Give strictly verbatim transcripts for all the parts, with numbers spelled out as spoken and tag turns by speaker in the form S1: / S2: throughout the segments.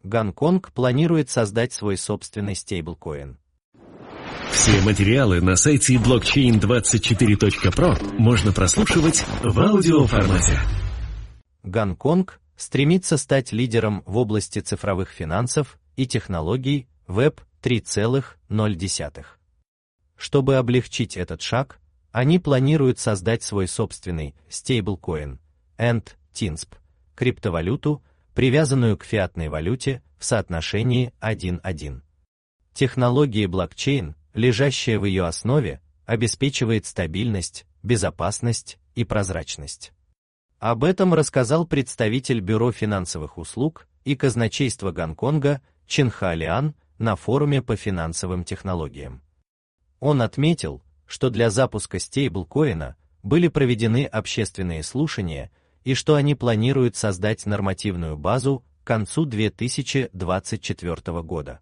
S1: Гонконг планирует создать свой собственный стейблкоин.
S2: Все материалы на сайте блокчейн двадцать четыре точка про можно прослушивать в аудиоформате.
S1: Гонконг стремится стать лидером в области цифровых финансов и технологий веб три ноль. Чтобы облегчить этот шаг, они планируют создать свой собственный стейблкоин эн ти эн эс пи, криптовалюту, привязанную к фиатной валюте в соотношении один к одному. Технология блокчейн, лежащая в ее основе, обеспечивает стабильность, безопасность и прозрачность. Об этом рассказал представитель Бюро финансовых услуг и казначейства Гонконга Чин Ха Лиан на форуме по финансовым технологиям. Он отметил, что для запуска стейблкоина были проведены общественные слушания и что они планируют создать нормативную базу к концу две тысячи двадцать четвёртого года.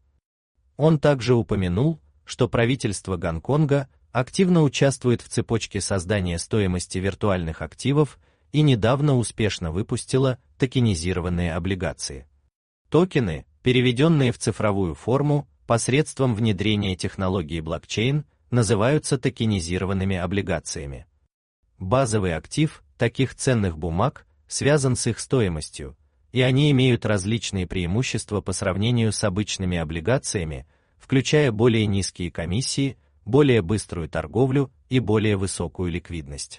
S1: Он также упомянул, что правительство Гонконга активно участвует в цепочке создания стоимости виртуальных активов и недавно успешно выпустило токенизированные облигации. Токены, переведенные в цифровую форму посредством внедрения технологии блокчейн, называются токенизированными облигациями. Базовый актив таких ценных бумаг связан с их стоимостью, и они имеют различные преимущества по сравнению с обычными облигациями, включая более низкие комиссии, более быструю торговлю и более высокую ликвидность.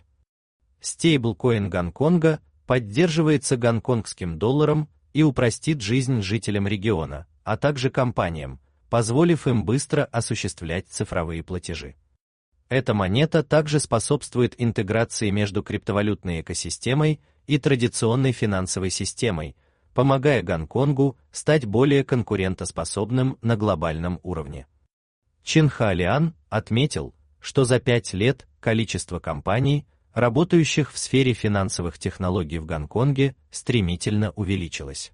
S1: Стейблкоин Гонконга поддерживается гонконгским долларом и упростит жизнь жителям региона, а также компаниям, позволив им быстро осуществлять цифровые платежи. Эта монета также способствует интеграции между криптовалютной экосистемой и традиционной финансовой системой, помогая Гонконгу стать более конкурентоспособным на глобальном уровне. Чин Ха Лиан отметил, что за пять лет количество компаний, работающих в сфере финансовых технологий в Гонконге, стремительно увеличилось.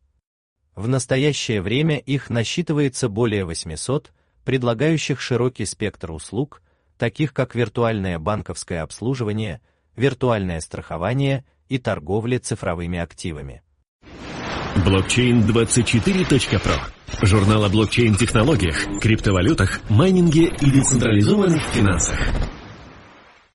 S1: В настоящее время их насчитывается более восьмисот, предлагающих широкий спектр услуг, таких как виртуальное банковское обслуживание, виртуальное страхование и торговля цифровыми активами.
S2: блокчейн двадцать четыре точка про. Журнал о блокчейн-технологиях, криптовалютах, майнинге и децентрализованных финансах.